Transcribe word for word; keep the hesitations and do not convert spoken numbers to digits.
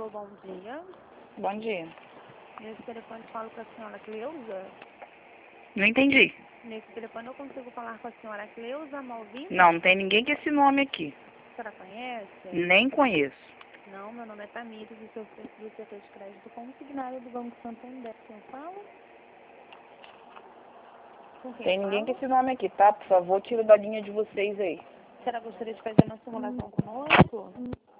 Alô, bom dia. Bom dia. Nesse telefone falo com a senhora Cleusa. Não entendi. Nesse telefone eu consigo falar com a senhora Cleusa Malvina? Não, não tem ninguém com esse nome aqui. A senhora conhece? Nem conheço. Não, meu nome é Tamires e sou do setor de crédito consignado do Banco Santander. Quem fala? Com quem Tem eu ninguém com falo? esse nome aqui, tá? Por favor, tira da linha de vocês aí. A senhora gostaria de fazer uma simulação conosco?